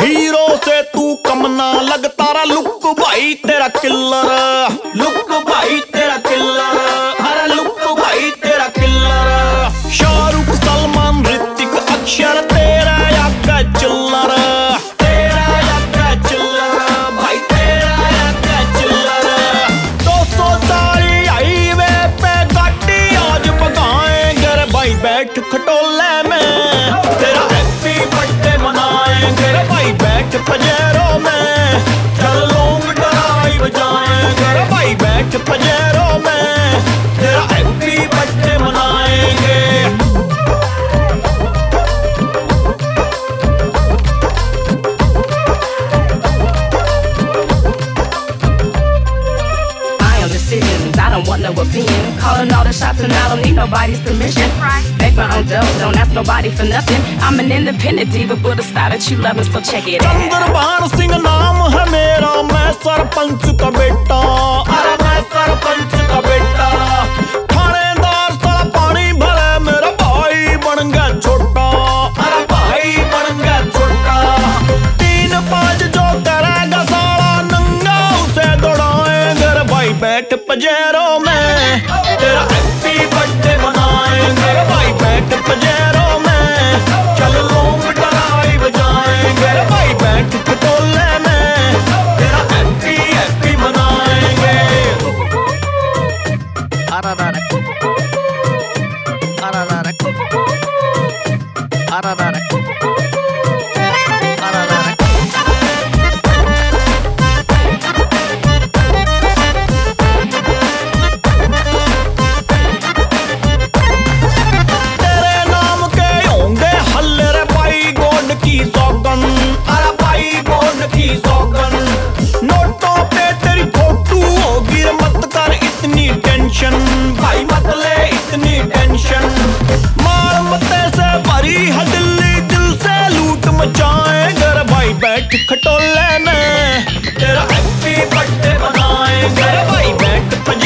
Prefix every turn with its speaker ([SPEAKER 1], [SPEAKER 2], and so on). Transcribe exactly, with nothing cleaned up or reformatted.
[SPEAKER 1] Hero से तू कम ना लगता रा, लुक भाई तेरा किल्लर, लुक भाई तेरा किल्लर, अरे लुक भाई तेरा किल्लर। शाहरुख सलमान ऋतिक अक्षर तेरा याका चिल्लर, तेरा याका चिल्लर, भाई तेरा याका चिल्लर। दो सौ चाली हाईवे पे गाड़ी आज भगाएंगे रे भाई, बैठ खटोले में तेरा हैप्पी बर्थडे मनाएंगे रे भाई, बैठ पजेरों में चल लॉन्ग ड्राइव जाएंगे रे भाई, बैठ पजेरों में तेरा हैप्पी बर्थडे मनाएंगे।
[SPEAKER 2] I don't want no opinion. Calling all the shots and I don't need nobody's permission. Make my own dough, don't ask nobody for nothing. I'm an independent diva, but a style that you love, so check it out.
[SPEAKER 1] Chandrabhan Singh नाम है मेरा, मैं सरपंच का बेटा, अरे मैं सरपंच का बेटा। थानेदार साला पानी भरे मेरा भाई बन गया छोटा, अरे भाई बन गया छोटा। तीन पाँच जो करेगा साला नंगा उसे दौड़ाएंगे रे भाई, बैठ पजेरों में तेरा हैप्पी बर्थडे मनाएंगे रे भाई, बैठ पजेरों में चल लॉन्ग ड्राइव जाएंगे रे भाई, बैठ खटोले में तेरा हैप्पी हैप्पी मनाएंगे।
[SPEAKER 3] Ararara. Ararara. Ararara. Ararara.
[SPEAKER 1] तेरे नाम के होंगे हल्ले रे भाई, गोड की सौगन, अरे भाई गोड की सौगन। नोटों पे तेरी फोटो होगी रे, मत कर इतनी टेंशन भाई, मत ले इतनी टेंशन। मार मते से भरी है दिल्ली, दिल से लूट मचाएंगे रे भाई, बैठ खटोले में तेरा हैप्पी बर्थडे मनाएंगे रे भाई, बैठ